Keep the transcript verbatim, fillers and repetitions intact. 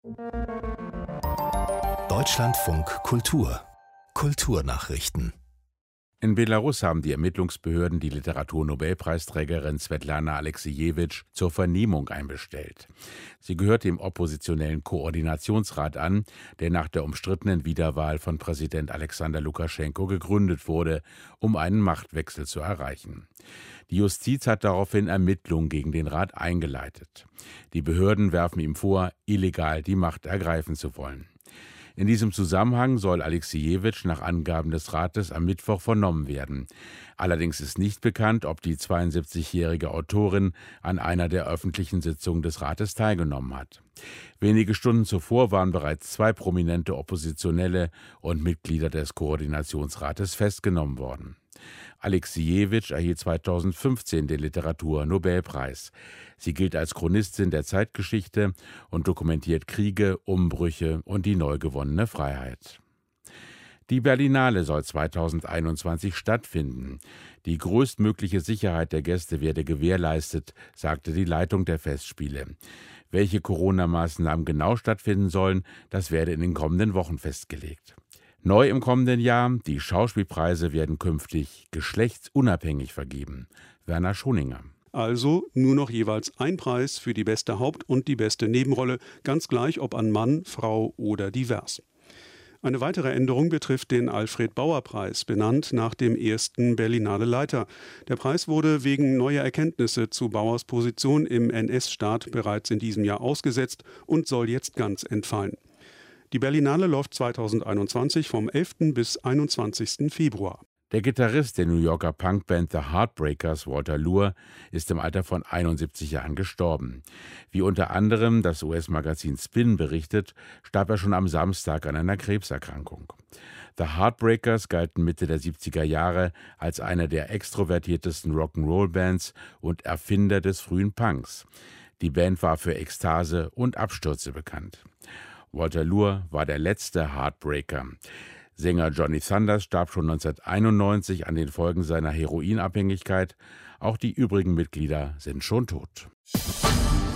Deutschlandfunk Kultur Kulturnachrichten. In Belarus haben die Ermittlungsbehörden die Literaturnobelpreisträgerin Svetlana Aleksijewitsch zur Vernehmung einbestellt. Sie gehört dem oppositionellen Koordinationsrat an, der nach der umstrittenen Wiederwahl von Präsident Alexander Lukaschenko gegründet wurde, um einen Machtwechsel zu erreichen. Die Justiz hat daraufhin Ermittlungen gegen den Rat eingeleitet. Die Behörden werfen ihm vor, illegal die Macht ergreifen zu wollen. In diesem Zusammenhang soll Aleksijewitsch nach Angaben des Rates am Mittwoch vernommen werden. Allerdings ist nicht bekannt, ob die zweiundsiebzigjährige Autorin an einer der öffentlichen Sitzungen des Rates teilgenommen hat. Wenige Stunden zuvor waren bereits zwei prominente Oppositionelle und Mitglieder des Koordinationsrates festgenommen worden. Aleksijewitsch erhielt zweitausendfünfzehn den Literaturnobelpreis. Sie gilt als Chronistin der Zeitgeschichte und dokumentiert Kriege, Umbrüche und die neu gewonnene Freiheit. Die Berlinale soll zweitausendeinundzwanzig stattfinden. Die größtmögliche Sicherheit der Gäste werde gewährleistet, sagte die Leitung der Festspiele. Welche Corona-Maßnahmen genau stattfinden sollen, das werde in den kommenden Wochen festgelegt. Neu im kommenden Jahr, die Schauspielpreise werden künftig geschlechtsunabhängig vergeben. Werner Schoninger. Also nur noch jeweils ein Preis für die beste Haupt- und die beste Nebenrolle, ganz gleich ob an Mann, Frau oder divers. Eine weitere Änderung betrifft den Alfred-Bauer-Preis, benannt nach dem ersten Berlinale Leiter. Der Preis wurde wegen neuer Erkenntnisse zu Bauers Position im N S-Staat bereits in diesem Jahr ausgesetzt und soll jetzt ganz entfallen. Die Berlinale läuft zweitausendeinundzwanzig vom elften bis einundzwanzigsten Februar. Der Gitarrist der New Yorker Punkband The Heartbreakers, Walter Lure, ist im Alter von einundsiebzig Jahren gestorben. Wie unter anderem das U S-Magazin Spin berichtet, starb er schon am Samstag an einer Krebserkrankung. The Heartbreakers galten Mitte der siebziger Jahre als eine der extrovertiertesten Rock'n'Roll-Bands und Erfinder des frühen Punks. Die Band war für Ekstase und Abstürze bekannt. Walter Lure war der letzte Heartbreaker. Sänger Johnny Thunders starb schon neunzehnhunderteinundneunzig an den Folgen seiner Heroinabhängigkeit. Auch die übrigen Mitglieder sind schon tot.